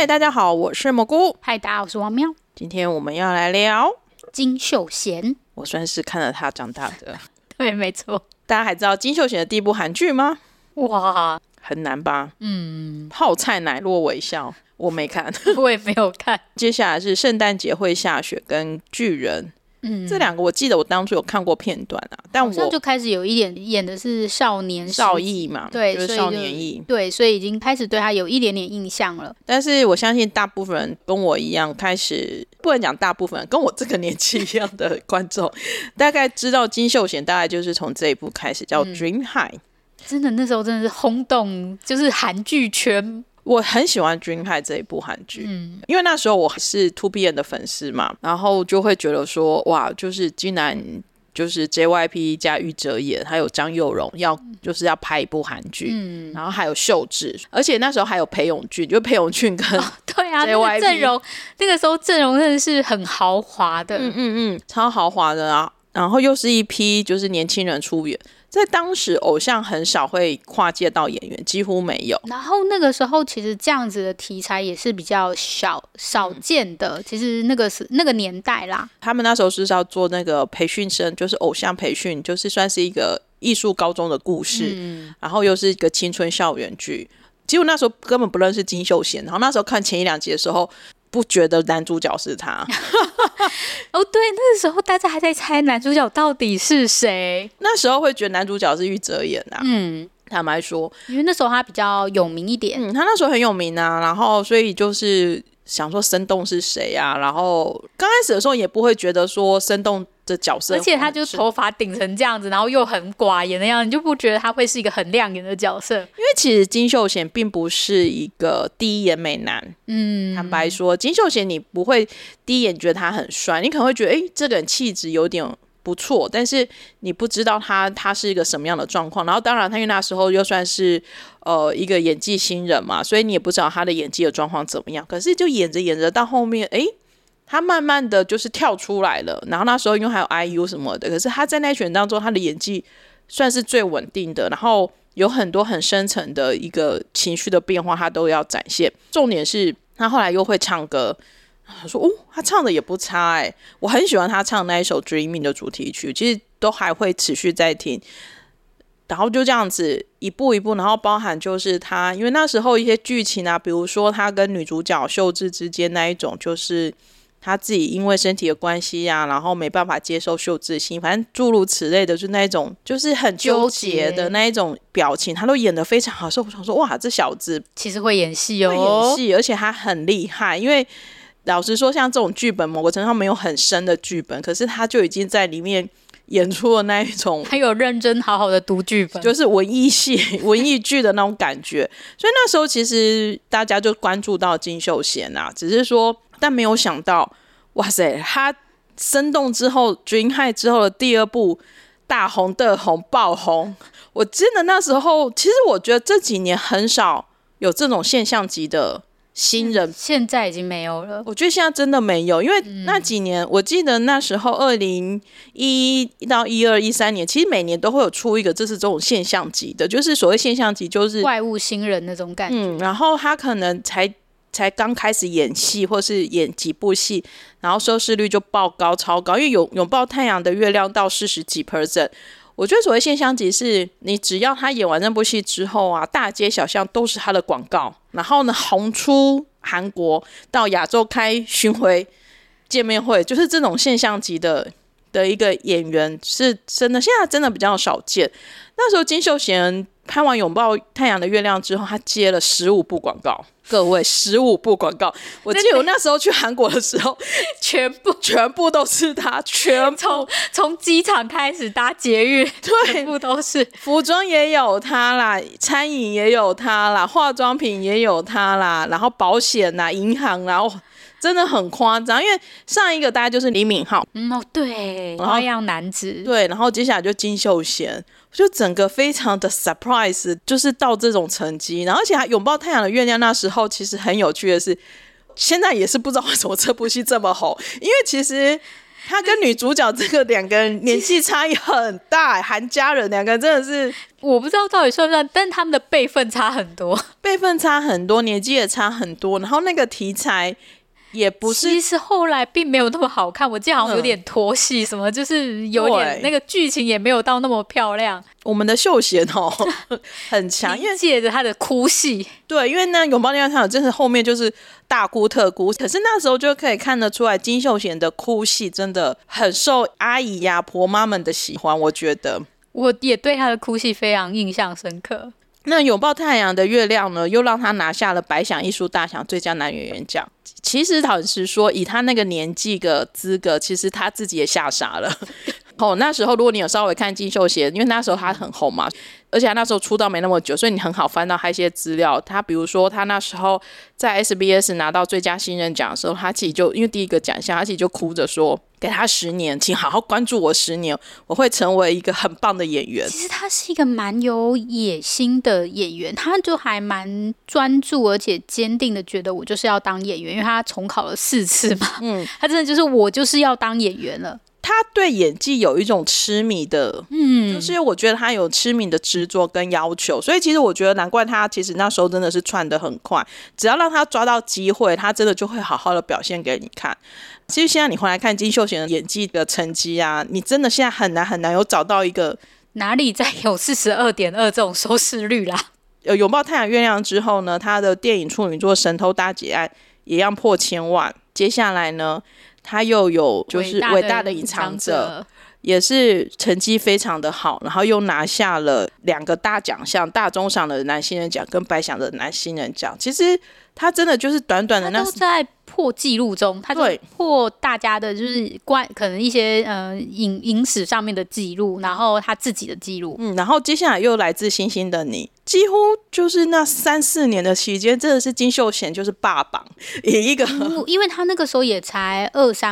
嗨，大家好，我是蘑菇。 嗨，大家好，我是王喵。 今天我们要来聊金秀贤， 我算是看着他长大的。 对，没错。 大家还知道金秀贤的第一部韩剧吗？ 哇， 很难吧？泡菜奶酪微笑，我没看。 我也没有看。 接下来是圣诞节会下雪跟巨人。这两个我记得我当初有看过片段啊，但我好像就开始有一点演的是少役嘛， 对， 就是少年役， 对，所以已经开始对他有一点点印象了。 但是我相信大部分人跟我一样，开始不能讲大部分人，跟我这个年纪一样的观众，大概知道金秀贤大概就是从这一部开始，叫《Dream High》。 真的，那时候真的是轰动，就是韩剧圈。 我很喜欢《Dream High》这一部韩剧，因为那时候我是 2PM 的粉丝嘛，然后就会觉得说，哇，就是竟然就是 JYP 加玉哲演，还有张佑荣就是要拍一部韩剧，然后还有秀智，而且那时候还有裴勇俊，就裴勇俊跟对啊，那个阵容，那个时候阵容真的是很豪华的， 超豪华的啊，然后又是一批就是年轻人出演。在当时偶像很少会跨界到演员，几乎没有。 然后那个时候其实这样子的题材也是比较少见的，其实那个年代啦。 他们那时候是要做那个培训生，就是偶像培训，就是算是一个艺术高中的故事，然后又是一个青春校园剧。结果那时候根本不认识金秀贤，然后那时候看前一两集的时候不觉得男主角是他。 哦，对，那个时候大家还在猜男主角到底是谁。 那时候会觉得男主角是玉哲演啊。坦白说， 因为那时候他比较有名一点。 他那时候很有名啊，然后所以就是想说生动是谁啊，然后刚开始的时候也不会觉得说生动的角色， 而且他就头发顶成这样子，然后又很寡言的样子，你就不觉得他会是一个很亮眼的角色。因为其实金秀贤并不是一个第一眼美男，坦白说，金秀贤你不会第一眼觉得他很帅，你可能会觉得这个人气质有点不错，但是你不知道他是一个什么样的状况。然后当然他因为那时候又算是一个演技新人嘛，所以你也不知道他的演技的状况怎么样。可是就演着演着到后面，他慢慢的就是跳出来了。然后那时候因为还有 IU 什么的，可是他在那群当中他的演技算是最稳定的，然后有很多很深层的一个情绪的变化他都要展现。重点是他后来又会唱歌，他说他唱的也不差我很喜欢他唱那一首 Dreaming 的主题曲，其实都还会持续在听。然后就这样子一步一步，然后包含就是他因为那时候一些剧情啊，比如说他跟女主角秀智之间那一种，就是他自己因为身体的关系啊，然后没办法接受秀智心，反正诸如此类的，就那一种就是很纠结的那一种表情，他都演得非常好。所以我想说，哇，这小子其实会演戏会演戏，而且他很厉害。因为老实说，像这种剧本某个程度上没有很深的剧本，可是他就已经在里面演出了那一种， 他有认真好好的读剧本， 就是文艺戏、文艺剧的那种感觉。所以那时候其实大家就关注到金秀贤啊，只是说，但没有想到，哇塞，他生动之后 ，Dream High 之后的第二部大红的红爆红。我真的那时候，其实我觉得这几年很少有这种现象级的新人， 现在已经没有了。 我觉得现在真的没有，因为那几年，我记得那时候2011到12、13年，其实每年都会有出一个，这是这种现象级的，就是所谓现象级，就是怪物新人那种感觉。 然后他可能才刚开始演戏，或是演几部戏，然后收视率就爆高超高，因为拥抱太阳的月亮到40几%。我觉得所谓现象级是你只要他演完那部戏之后啊，大街小巷都是他的广告，然后呢红出韩国到亚洲开巡回见面会，就是这种现象级的一个演员是真的，现在真的比较少见。那时候金秀贤拍完拥抱太阳的月亮之后，他接了15部广告，各位15部广告。我记得我那时候去韩国的时候，全部都是他，全部从机场开始搭捷运， 对， 全部都是。 服装也有他啦，餐饮也有他啦，化妆品也有他啦，然后保险啦、银行啦，真的很夸张。因为上一个大概就是李敏镐， 对，花样男子， 对，然后接下来就金秀贤，就整个非常的 surprise， 就是到这种成绩。然后而且还拥抱太阳的月亮，那时候其实很有趣的是，现在也是不知道为什么这部戏这么红，因为其实他跟女主角这个两个人年纪差异很大，韩家人两个人真的是我不知道到底算不算，但他们的辈分差很多， 辈分差很多，年纪也差很多，然后那个题材也不是， 其实后来并没有那么好看，我记得好像有点拖戏什么，就是有点那个剧情也没有到那么漂亮。 我们的秀贤很强，因为借着他的哭戏， 对，因为那拥抱恋爱他有真的后面就是大哭特哭，可是那时候就可以看得出来金秀贤的哭戏真的很受阿姨呀婆妈们的喜欢，我觉得我也对他的哭戏非常印象深刻。 那拥抱太阳的月亮呢，又让他拿下了百想艺术大奖最佳男演员奖。其实老实说，以他那个年纪的资格，其实他自己也吓傻了。那时候如果你有稍微看金秀贤，因为那时候他很红嘛，而且他那时候出道没那么久，所以你很好翻到他一些资料。他比如说他那时候在 SBS 拿到最佳新人奖的时候，他其实就因为第一个奖项，他其实就哭着说给他10年，请好好关注我10年，我会成为一个很棒的演员。 其实他是一个蛮有野心的演员，他就还蛮专注而且坚定的觉得我就是要当演员，因为他重考了4次嘛，他真的就是我就是要当演员了。 他对演技有一种痴迷的，就是我觉得他有痴迷的执着跟要求，所以其实我觉得难怪他其实那时候真的是窜得很快，只要让他抓到机会，他真的就会好好的表现给你看。其实现在你回来看金秀贤的演技的成绩啊，你真的现在很难有找到一个哪里再有 42.2 这种收视率啦。 拥抱太阳月亮之后呢，他的电影处女作《神偷大劫案》也要破1000万。接下来呢，他又有就是伟大的隐藏者，也是成绩非常的好，然后又拿下了2个大奖项，大中赏的男新人奖跟白想的男新人奖。其实他真的就是短短的他都在破纪录中，他就破大家的就是可能一些影史上面的记录，然后他自己的记录， 然后接下来又来自星星的你，几乎就是那3-4年的期间，真的是金秀贤就是霸榜，以一个因为他那个时候也才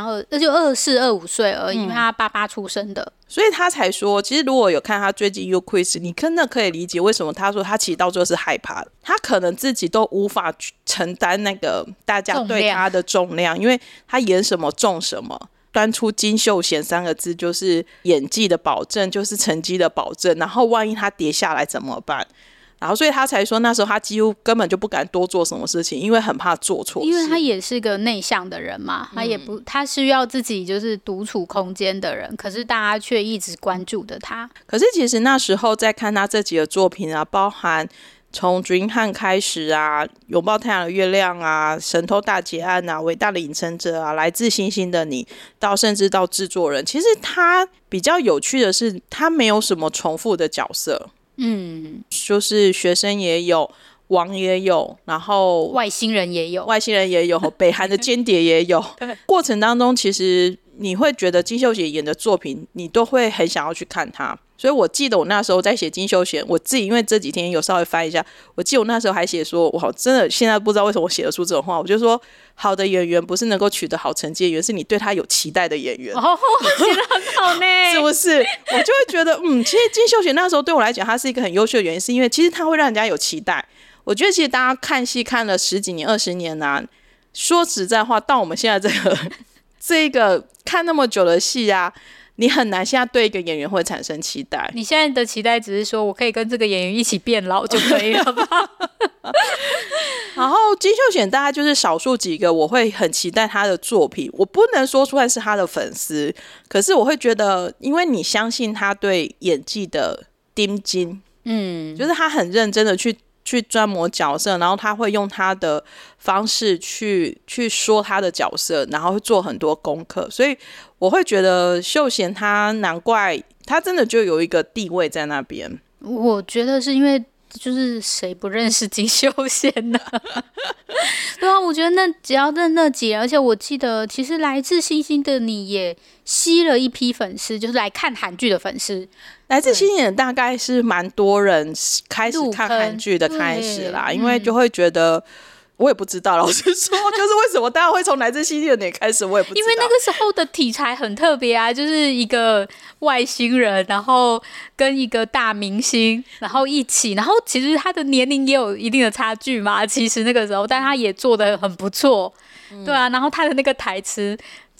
23、24、25岁而已，因为他88出生的。 所以他才说，其实如果有看他最近 You Quiz， 你真的可以理解为什么他说他其实到最后是害怕的，他可能自己都无法承担那个大家对他的重量，因为他演什么中什么，端出金秀贤3个字就是演技的保证，就是成绩的保证，然后万一他跌下来怎么办？然后所以他才说那时候他几乎根本就不敢多做什么事情，因为很怕做错事， 因为他也是个内向的人嘛，他需要自己就是独处空间的人，可是大家却一直关注着他。 可是其实那时候在看他这几个作品啊，包含从 Dreamhand 开始啊，拥抱太阳的月亮啊，神偷大劫案啊，伟大的隐藏者啊，来自星星的你，到甚至到制作人，其实他比较有趣的是他没有什么重复的角色，就是学生也有，王也有，然后外星人也有， 北韩的间谍也有过程当中其实你会觉得金秀贤演的作品你都会很想要去看他。所以我记得我那时候在写金秀贤，我自己因为这几天有稍微翻一下，我记得我那时候还写说，我真的现在不知道为什么我写得出这种话，我就说好的演员不是能够取得好成绩的演员，是你对他有期待的演员。 写得很好呢是不是？我就会觉得其实金秀贤那时候对我来讲他是一个很优秀的原因，是因为其实他会让人家有期待。我觉得其实大家看戏看了10几年20年啊，说实在话到我们现在这个看那么久的戏啊，你很难现在对一个演员会产生期待。 你现在的期待只是说我可以跟这个演员一起变老就可以了吧然后金秀贤大概就是少数几个我会很期待他的作品，我不能说出来是他的粉丝，可是我会觉得因为你相信他对演技的盯紧，就是他很认真的去专磨角色，然后他会用他的方式去说他的角色，然后会做很多功课，所以我会觉得秀贤他难怪他真的就有一个地位在那边。 我觉得是因为就是谁不认识金秀贤呢对啊，我觉得只要那几，而且我记得其实来自星星的你也吸了一批粉丝，就是来看韩剧的粉丝。 来自星星的大概是蛮多人开始看韩剧的开始啦，因为就会觉得我也不知道，老实说就是为什么大家会从来自星星的你开始，我也不知道。 因为那个时候的题材很特别啊，就是一个外星人然后跟一个大明星然后一起，然后其实他的年龄也有一定的差距嘛，其实那个时候但他也做得很不错，对啊，然后他的那个台词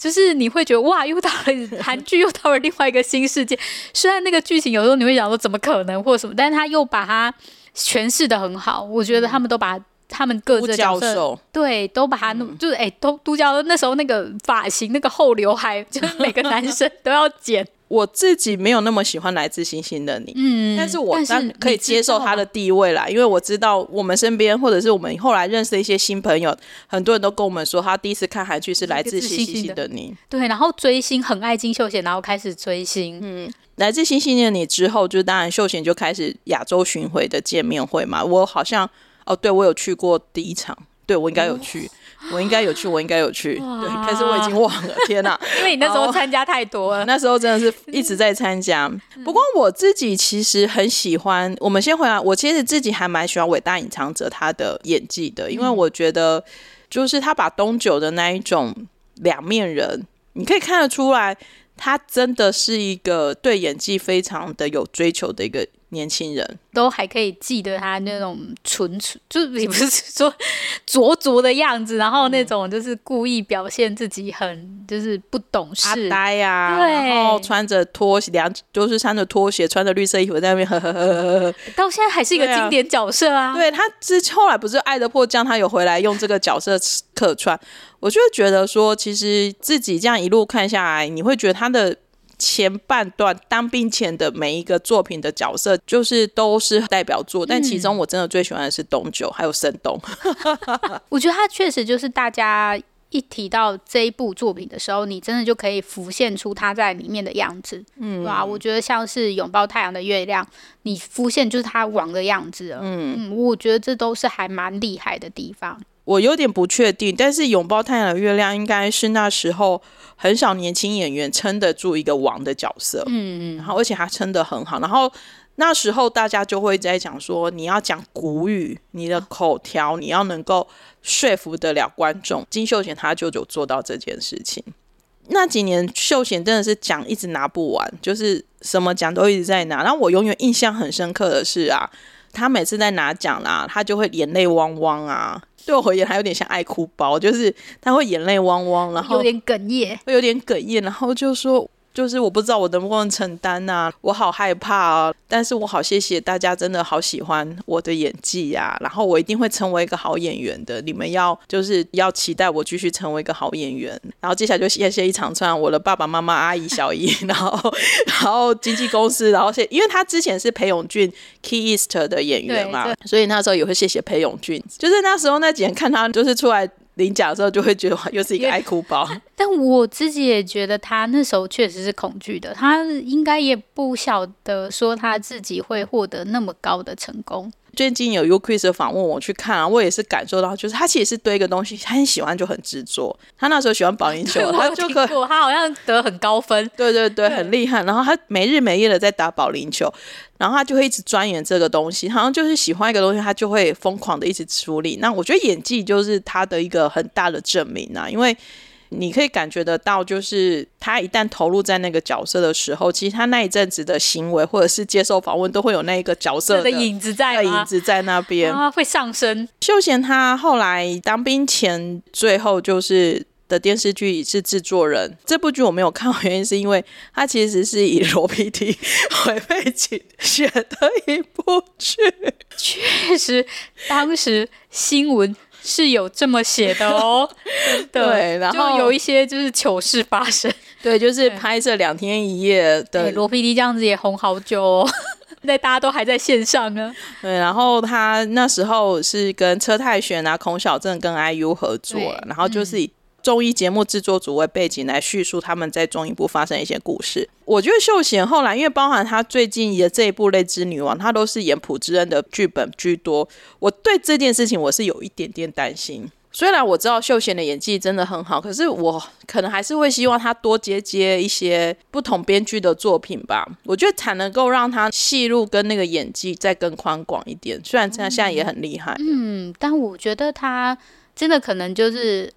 就是你会觉得哇，又到了韩剧，又到了另外一个新世界。虽然那个剧情有时候你会想说怎么可能或什么，但是他又把它诠释的很好。我觉得他们都把他们各自的角色，对，都把它就是都教授那时候那个发型，那个后刘海，就是每个男生都要剪。 我自己没有那么喜欢来自星星的你，但是我当然可以接受他的地位啦，因为我知道我们身边或者是我们后来认识的一些新朋友，很多人都跟我们说他第一次看韩剧是来自星星的你。 对，然后追星很爱金秀贤，然后开始追星。 来自星星的你之后，就当然秀贤就开始亚洲巡回的见面会嘛，我好像对，我有去过第一场，对，我应该有去。我应该有去，对，可是我已经忘了，天哪！ 因为你那时候参加太多了， 那时候真的是一直在参加。不过我自己其实很喜欢，我们先回来，我其实自己还蛮喜欢伟大隐藏者他的演技的，因为我觉得就是他把东九的那一种两面人，你可以看得出来，他真的是一个对演技非常的有追求的一个年轻人， 都还可以记得他那种纯，就是也不是说拙的样子，然后那种就是故意表现自己很就是不懂事阿呆啊，然后穿着拖鞋，就是穿着拖鞋，穿着绿色衣服在那边呵呵呵呵呵， 到现在还是一个经典角色啊。 对，他后来不是《爱的迫降》，他有回来用这个角色客串，我就会觉得说，其实自己这样一路看下来，你会觉得他的前半段当兵前的每一个作品的角色就是都是代表作，但其中我真的最喜欢的是东九还有申东。 我觉得他确实就是大家一提到这一部作品的时候，你真的就可以浮现出他在里面的样子，对吧？我觉得像是拥抱太阳的月亮，你浮现就是他王的样子了。我觉得这都是还蛮厉害的地方。 我有点不确定，但是拥抱太阳的月亮应该是那时候很少年轻演员撑得住一个王的角色，然后而且他撑得很好，然后那时候大家就会在讲说，你要讲古语，你的口条你要能够说服得了观众。金秀贤他就有做到这件事情。那几年秀贤真的是奖一直拿不完，就是什么奖都一直在拿。然后我永远印象很深刻的是啊，他每次在拿奖啦，他就会眼泪汪汪啊。对我而言，还有点像爱哭包，就是他会眼泪汪汪，然后有点哽咽， 会有点哽咽，然后就说。就是我不知道我能不能承担啊，我好害怕啊，但是我好谢谢大家，真的好喜欢我的演技啊，然后我一定会成为一个好演员的，你们就是要期待我继续成为一个好演员。然后接下来就谢谢一长串我的爸爸妈妈、阿姨、小姨，然后经纪公司，然后因为他之前是裴勇俊 Key East 的演员嘛，所以那时候也会谢谢裴勇俊。就是那时候那几年看他就是出来领奖的时候，就会觉得又是一个爱哭包。 但我自己也觉得他那时候确实是恐惧的，他应该也不晓得说他自己会获得那么高的成功。 最近有 U-Quiz 的访问我去看啊，我也是感受到，就是他其实是对一个东西他很喜欢就很执着。他那时候喜欢保龄球，他就他好像得很高分， 对，很厉害。然后他没日没夜的在打保龄球，然后他就会一直钻研这个东西，好像就是喜欢一个东西，他就会疯狂的一直处理。那我觉得演技就是他的一个很大的证明啊，因为你可以感觉得到，就是他一旦投入在那个角色的时候，其实他那一阵子的行为或者是接受访问都会有那个角色的影子在那边， 会上升。 秀贤他后来当兵前最后就是的电视剧是制作人，这部剧我没有看，原因是因为他其实是以罗 PD 为背景写的一部剧。 确实当时新闻是有这么写的哦。 对，然后就有一些就是糗事发生。 对，就是拍摄2天1夜的。 罗 PD 这样子也红好久哦。那大家都还在线上呢。 对，然后他那时候是跟车太铉啊、孔晓振跟 IU 合作，然后就是以综艺节目制作组为背景来叙述他们在综艺部发生一些故事。我觉得秀贤后来因为包含他最近的这一部《泪之女王》，他都是演朴智恩的剧本居多，我对这件事情我是有一点点担心。虽然我知道秀贤的演技真的很好，可是我可能还是会希望他多接一些不同编剧的作品吧，我觉得才能够让他戏路跟那个演技再更宽广一点，虽然他现在也很厉害。 但我觉得他真的可能就是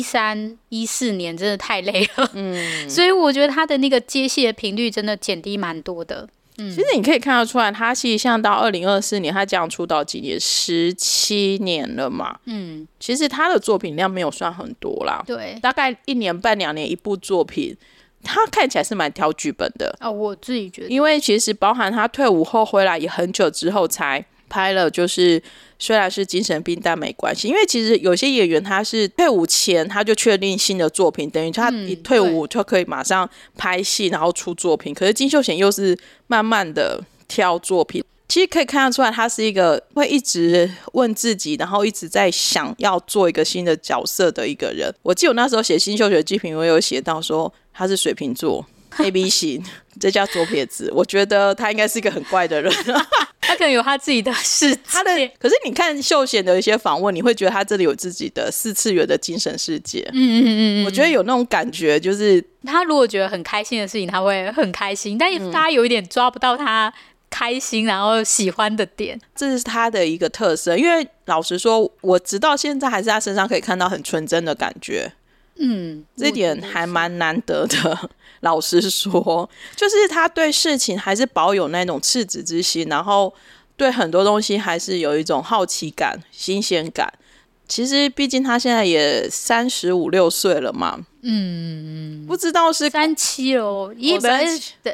13、14年真的太累了，所以我觉得他的那个接戏的频率真的减低蛮多的。 其实你可以看得出来，他其实像到2024年，他这样出道几年，17年了嘛。其实他的作品量没有算很多啦， 对， 大概1年半2年一部作品。他看起来是蛮挑剧本的我自己觉得， 因为其实包含他退伍后回来也很久之后才拍了，就是虽然是精神病但没关系，因为其实有些演员他是退伍前他就确定新的作品，等于他一退伍就可以马上拍戏然后出作品，可是金秀贤又是慢慢的挑作品。其实可以看得出来他是一个会一直问自己，然后一直在想要做一个新的角色的一个人。我记得我那时候写新秀贤剧评，我有写到说他是水瓶座AB 型，这叫左撇子。我觉得他应该是一个很怪的人他可能有他自己的世界， 可是你看秀贤的一些访问，你会觉得他这里有自己的4次元的精神世界。我觉得有那种感觉，就是他如果觉得很开心的事情他会很开心，但大家有一点抓不到他开心然后喜欢的点， 这是他的一个特色。因为老实说，我直到现在还是他身上可以看到很纯真的感觉。这点还蛮难得的。老实说，就是他对事情还是保有那种赤子之心，然后对很多东西还是有一种好奇感、新鲜感。其实毕竟他现在也35、6岁了嘛，不知道是 37了，一本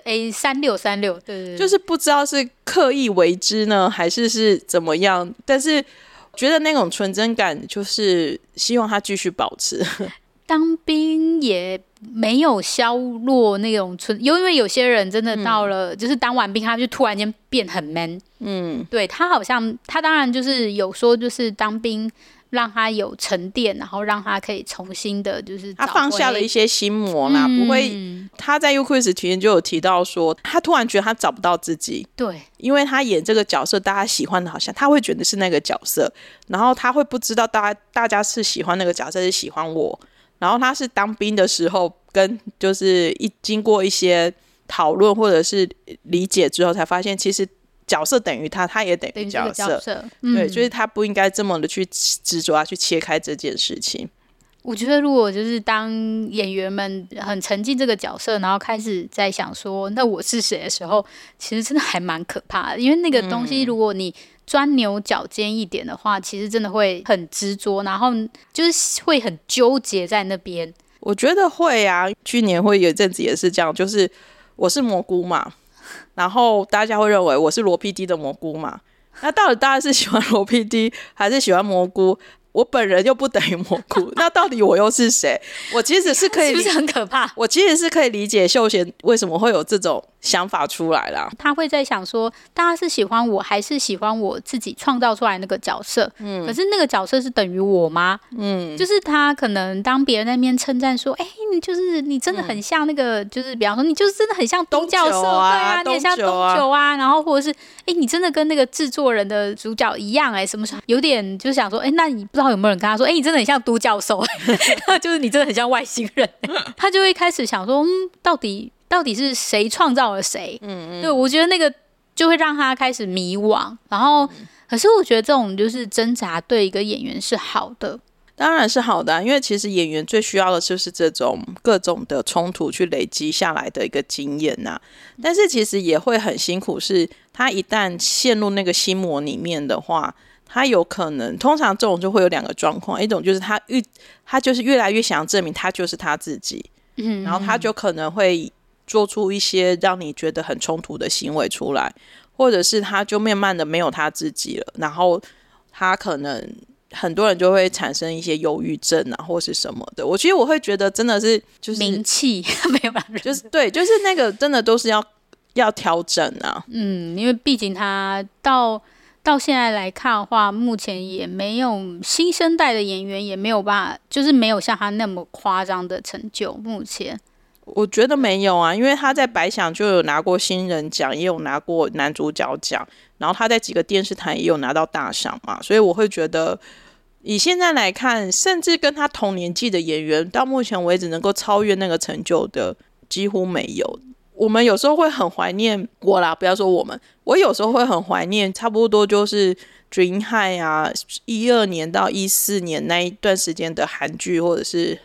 36，对， 就是不知道是刻意为之呢，还是怎么样。但是觉得那种纯真感，就是希望他继续保持。 当兵也没有削弱那种因为有些人真的到了，就是当完兵他就突然间变很 man。对，他好像他当然就是有说，就是当兵让他有沉淀，然后让他可以重新的就是他放下了一些心魔啦，不会。他在 U-Quiz 体验就有提到说，他突然觉得他找不到自己。 对， 因为他演这个角色大家喜欢的好像他会觉得是那个角色，然后他会不知道大家是喜欢那个角色是喜欢我。然后他是当兵的时候跟就是经过一些讨论或者是理解之后才发现，其实角色等于他也等于角色。对，就是他不应该这么的去执着去切开这件事情。 我觉得如果就是当演员们很沉浸这个角色，然后开始在想说那我是谁的时候，其实真的还蛮可怕的。因为那个东西如果你钻牛角尖一点的话，其实真的会很执着，然后就是会很纠结在那边。 我觉得会啊，去年会有一阵子也是这样，就是我是蘑菇嘛，然后大家会认为我是罗 PD 的蘑菇嘛，那到底大家是喜欢罗 PD 还是喜欢蘑菇？我本人又不等于蘑菇，那到底我又是谁？我其实是可以， 是不是很可怕？ 我其实是可以理解秀贤为什么会有这种想法出来啦。 他会在想说，大家是喜欢我还是喜欢我自己创造出来那个角色？可是那个角色是等于我吗？就是他可能当别人在那边称赞说，你真的很像那个，就是比方说你就是真的很像东教授，对啊，你很像东九啊，然后或者是你真的跟那个制作人的主角一样，什么有点就是想说，那你不知道有没有人跟他说，你真的很像都教授，就是你真的很像外星人，他就会开始想说，到底是谁创造了谁？对，我觉得那个就会让他开始迷惘。然后，可是我觉得这种就是挣扎对一个演员是好的， 当然是好的因为其实演员最需要的就是这种各种的冲突去累积下来的一个经验呐。但是其实也会很辛苦，是他一旦陷入那个心魔里面的话，他有可能通常这种就会有2个状况，一种就是他就是越来越想要证明他就是他自己，然后他就可能会做出一些让你觉得很冲突的行为出来，或者是他就慢慢的没有他自己了，然后他可能很多人就会产生一些忧郁症啊或是什么的。其实我会觉得真的是就是名气没有办法， 就是对，就是那个真的都是要调整啊。 因为毕竟他到现在来看的话，目前也没有新生代的演员也没有办法，就是没有像他那么夸张的成就。目前我觉得没有啊，因为他在百想就有拿过新人奖，也有拿过男主角奖，然后他在几个电视台也有拿到大赏嘛，所以我会觉得以现在来看，甚至跟他同年纪的演员到目前为止能够超越那个成就的几乎没有。我们有时候会很怀念我啦，不要说我有时候会很怀念差不多就是 Dream High 啊，12年到14年那一段时间的韩剧或者是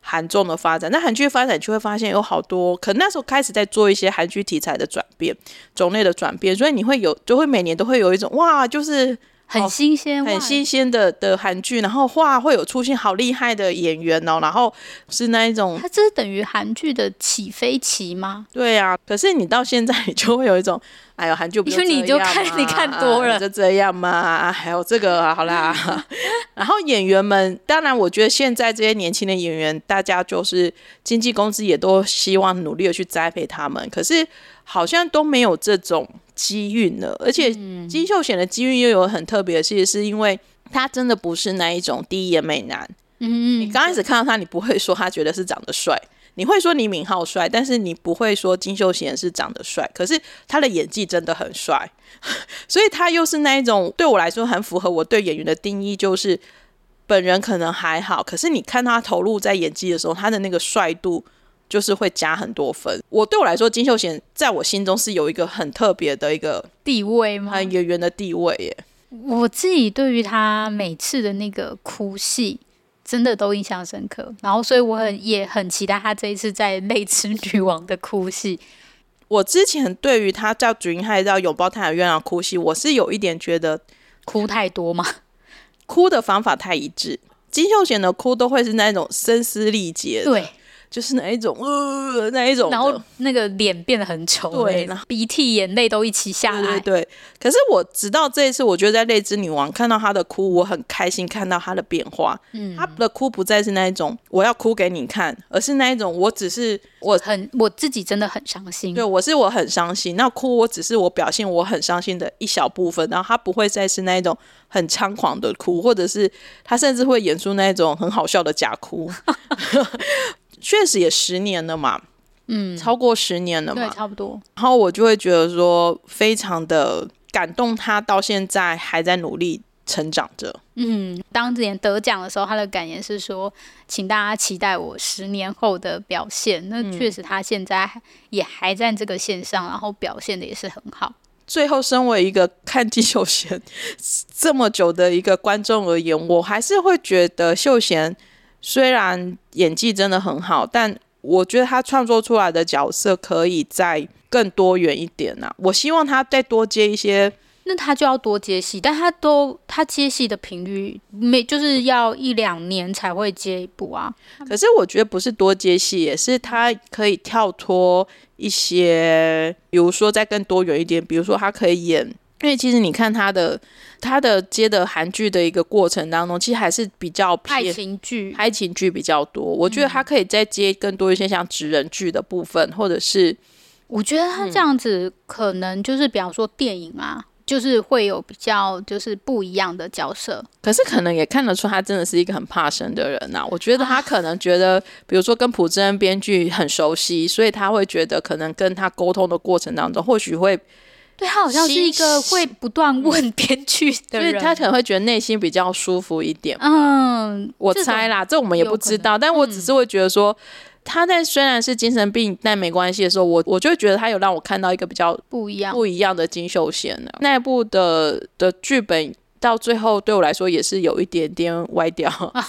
韩综的发展。那韩剧发展就会发现有好多，可能那时候开始在做一些韩剧题材的转变，种类的转变，所以你会就会每年都会有一种哇，就是很新鲜， 很新鲜的韩剧，然后哇会有出现好厉害的演员哦，然后是那一种， 它这是等于韩剧的起飞期吗？ 对啊，可是你到现在你就会有一种，哎呦，韩剧不就这样吗？ 因为你就你看多了， 就这样嘛，还有这个好啦。然后演员们，当然我觉得现在这些年轻的演员，大家就是经纪公司也都希望努力的去栽培他们，可是好像都没有这种机运了。而且金秀贤的机运又有很特别的事，是因为他真的不是那一种第一眼美男。你刚开始看到他，你不会说他觉得是长得帅，你会说李敏镐帅，但是你不会说金秀贤是长得帅，可是他的演技真的很帅。所以他又是那一种对我来说很符合我对演员的定义，就是本人可能还好，可是你看他投入在演技的时候，他的那个帅度就是会加很多分。对我来说，金秀贤在我心中是有一个很特别的一个地位吗？ 演员的地位耶。 我自己对于他每次的那个哭戏真的都印象深刻，然后所以我也很期待他这一次在《泪之女王》的哭戏。 我之前对于他叫菊英海到拥抱太阳月亮哭戏，我是有一点觉得哭太多吗？ 哭的方法太一致。金秀贤的哭都会是那种声嘶力竭的， 对， 就是那一种那一种， 然后那个脸变得很丑，对，鼻涕眼泪都一起下来， 对。可是我直到这一次，我觉得在《泪之女王》看到她的哭，我很开心看到她的变化。她的哭不再是那一种我要哭给你看，而是那一种我只是我自己真的很伤心， 对，我很伤心。那哭我只是我表现我很伤心的一小部分，然后她不会再是那一种很猖狂的哭，或者是她甚至会演出那一种很好笑的假哭。确实也10年了嘛，超过10年了嘛， 对，差不多。 然后我就会觉得说，非常的感动，他到现在还在努力成长着。 当年得奖的时候，他的感言是说，请大家期待我10年后的表现。那确实，他现在也还在这个线上，然后表现的也是很好。 最后，身为一个看金秀贤这么久的一个观众而言，我还是会觉得秀贤虽然演技真的很好，但我觉得他创作出来的角色可以再更多元一点啊。我希望他再多接一些， 那他就要多接戏，但他接戏的频率就是要1-2年才会接一部啊。 可是我觉得不是多接戏，也是他可以跳脱一些，比如说再更多元一点，比如说他可以演，因为其实你看他的接的韩剧的一个过程当中，其实还是比较偏爱情剧比较多。我觉得他可以再接更多一些像职人剧的部分，或者是我觉得他这样子可能就是比方说电影啊，就是会有比较就是不一样的角色。 可是可能也看得出他真的是一个很怕生的人啊。我觉得他可能觉得比如说跟朴智恩编剧很熟悉，所以他会觉得可能跟他沟通的过程当中或许会对，他好像是一个会不断问编剧的人， 所以他可能会觉得内心比较舒服一点。我猜啦，这我们也不知道，但我只是会觉得说，他在虽然是精神病但没关系的时候，我就会觉得他有让我看到一个比较不一样的金秀贤了。那一部的剧本到最后对我来说也是有一点点歪掉。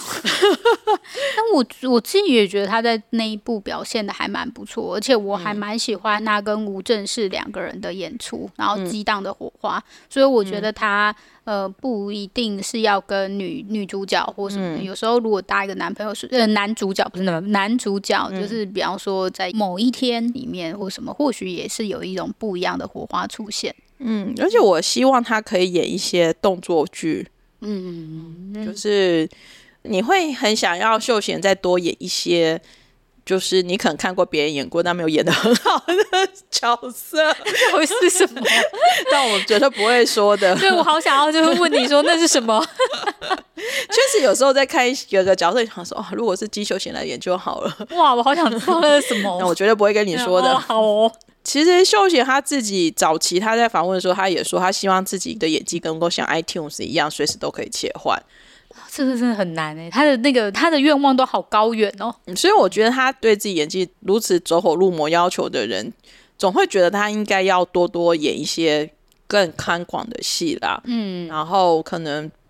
但我自己也觉得他在那一部表现的还蛮不错，而且我还蛮喜欢他跟吴正式2个人的演出，然后激荡的火花。所以我觉得他不一定是要跟女主角或什么的，有时候如果搭一个男朋友是男主角不是男主角，就是比方说在某一天里面或什么，或许也是有一种不一样的火花出现。 而且我希望他可以演一些动作剧，就是你会很想要秀贤再多演一些，就是你可能看过别人演过但没有演得很好的角色。 会是什么？ 但我们绝对不会说的。 对，我好想要就是问你说那是什么？ 确实有时候在看有个角色想说，如果是金秀贤来演就好了。 哇，我好想知道那是什么。 那我绝对不会跟你说的。 好哦。 其实秀贤他自己早期他在访问的时候，他也说他希望自己的演技能够像 iTunes 一样，随时都可以切换。 这个真的很难他的愿望都好高远哦。 所以我觉得他对自己演技如此走火入魔要求的人，总会觉得他应该要多多演一些更宽广的戏啦。然后可能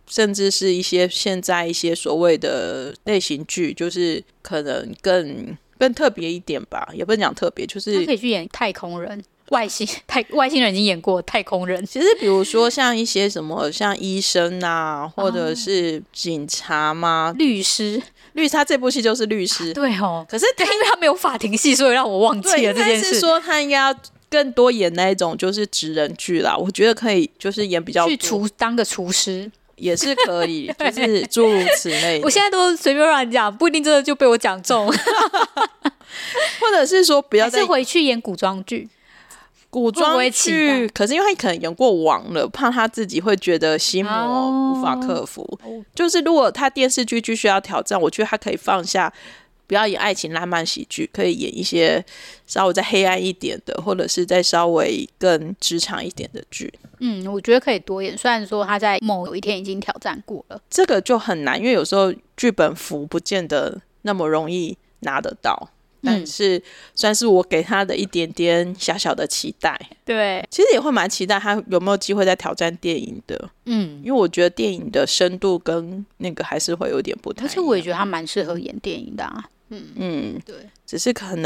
甚至是一些现在一些所谓的类型剧，就是可能更特别一点吧，也不能讲特别，就是他可以去演太空人。外星人已经演过太空人， 其实比如说像一些什么像医生啊，或者是警察嘛， 律师他这部戏就是律师， 对哦。 可是因为他没有法庭戏，所以让我忘记了这件事。 是说他应该要更多演那一种就是职人剧啦，我觉得可以就是演比较多当个厨师也是可以，就是诸如此类的。 我现在都随便乱讲，不一定真的就被我讲中。 或者是说不要再回去演古装剧。 古装剧，可是因为他可能演过王了，怕他自己会觉得心魔无法克服。就是如果他电视剧继续要挑战，我觉得他可以放下，不要演爱情浪漫喜剧，可以演一些稍微再黑暗一点的，或者是再稍微更职场一点的剧。 我觉得可以多演。虽然说他在某一天已经挑战过了， 这个就很难，因为有时候剧本符不见得那么容易拿得到。但是算是我给他的一点点小小的期待。 对， 其实也会蛮期待他有没有机会再挑战电影的。因为我觉得电影的深度跟那个还是会有点不太一样， 而且我也觉得他蛮适合演电影的啊。对， 只是可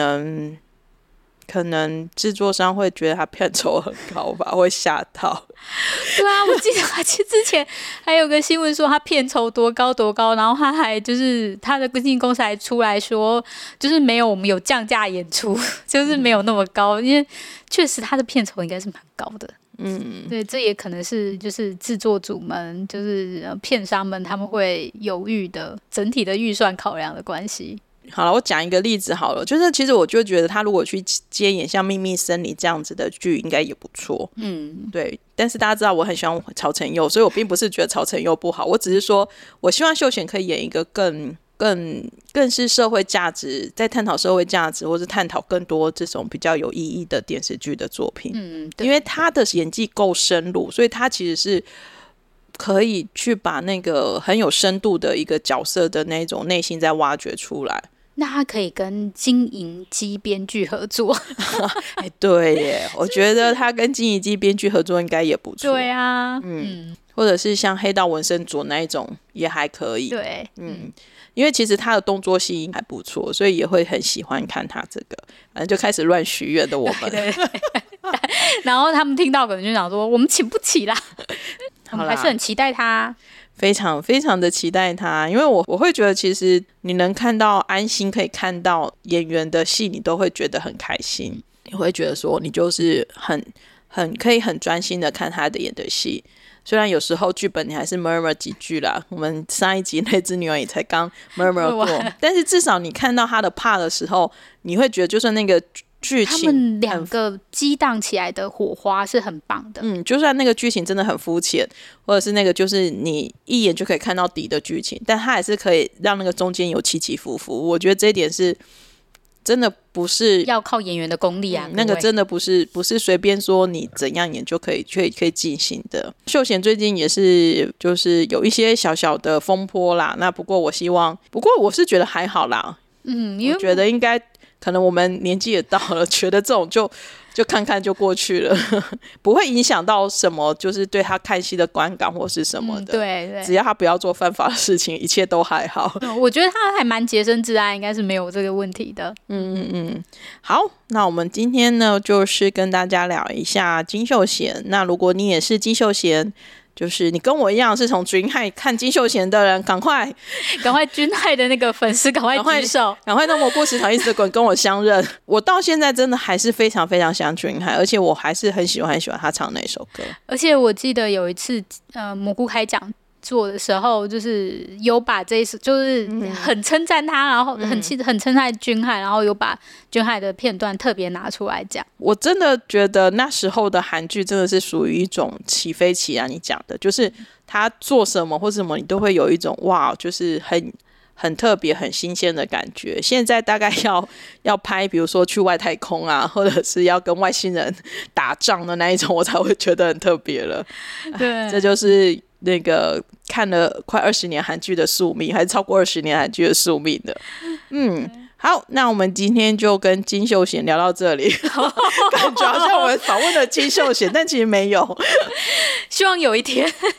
能制作商会觉得他片酬很高吧，会吓到。 对啊，我记得之前还有个新闻说他片酬多高，然后他还就是他的经纪公司还出来说，就是没有我们有降价演出，就是没有那么高，因为确实他的片酬应该是蛮高的。对，这也可能是就是制作组们就是片商们他们会犹豫的整体的预算考量的关系。 好了，我讲一个例子好了，就是其实我就觉得他如果去接演像《秘密森林》这样子的剧，应该也不错。对。但是大家知道我很喜欢曹承佑，所以我并不是觉得曹承佑不好，我只是说我希望秀贤可以演一个更是社会价值，在探讨社会价值，或是探讨更多这种比较有意义的电视剧的作品。因为他的演技够深入，所以他其实是可以去把那个很有深度的一个角色的那种内心再挖掘出来。 那他可以跟金银姬编剧合作。 对耶，我觉得他跟金银姬编剧合作应该也不错。 对啊， 或者是像黑道纹身佐那一种也还可以。 对， 因为其实他的动作戏还不错，所以也会很喜欢看他这个。反正就开始乱许愿的我们。 对。然后他们听到可能就想说，我们请不起啦。我们还是很期待他。 非常非常的期待他，因为我会觉得其实你能看到安心可以看到演员的戏，你都会觉得很开心，你会觉得说你就是很可以很专心的看他的演的戏。虽然有时候剧本你还是 murmur 几句啦，我们上一集那只女儿也才刚 murmur 过，但是至少你看到他的 part 的时候，你会觉得就算那个剧情他们两个激荡起来的火花是很棒的。 就算那个剧情真的很肤浅，或者是那个就是你一眼就可以看到底的剧情，但它还是可以让那个中间有起起伏伏。我觉得这一点是真的不是要靠演员的功力啊， 那个真的不是随便说你怎样演就可以进行的。秀贤最近也是就是有一些小小的风波啦，那不过我是觉得还好啦。我觉得应该可能我们年纪也到了，觉得这种就看看就过去了，不会影响到什么，就是对他看戏的观感或是什么的。 对， 只要他不要做犯法的事情，一切都还好。 我觉得他还蛮洁身自爱，应该是没有这个问题的。 好，那我们今天呢，就是跟大家聊一下金秀贤。那如果你也是金秀贤，就是你跟我一样是从君海看金秀贤的人，赶快君海的那个粉丝赶快举手， 赶快到蘑菇食堂Instagram跟我相认。我到现在真的还是非常非常喜欢君海，而且我还是很喜欢他唱那首歌。 而且我记得有一次蘑菇开讲座的时候，就是有把这一首就是很称赞他，然后很称赞君海，然后有把君海的片段特别拿出来讲。我真的觉得那时候的韩剧真的是属于一种起飞期啊，你讲的就是他做什么或什么你都会有一种哇，就是很特别很新鲜的感觉。现在大概要拍比如说去外太空啊，或者是要跟外星人打仗的那一种，我才会觉得很特别了。 对， 这就是那个看了快20年韩剧的宿命，还是超过20年韩剧的宿命的。好，那我们今天就跟金秀贤聊到这里。感觉好像我们访问了金秀贤，但其实没有。 希望有一天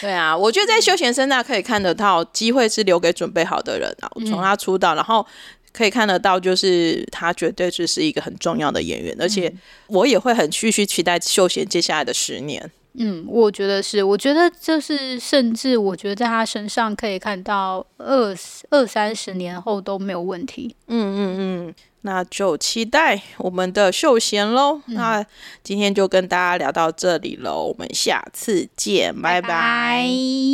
对啊，我觉得在休闲声带可以看得到，机会是留给准备好的人啊。从他出道，然后可以看得到，就是他绝对就是一个很重要的演员，而且我也会很继续期待秀贤接下来的10年。 我觉得是，我觉得就是甚至我觉得在他身上可以看到20-30年后都没有问题。 那就期待我们的秀贤咯。那今天就跟大家聊到这里咯，我们下次见，拜拜。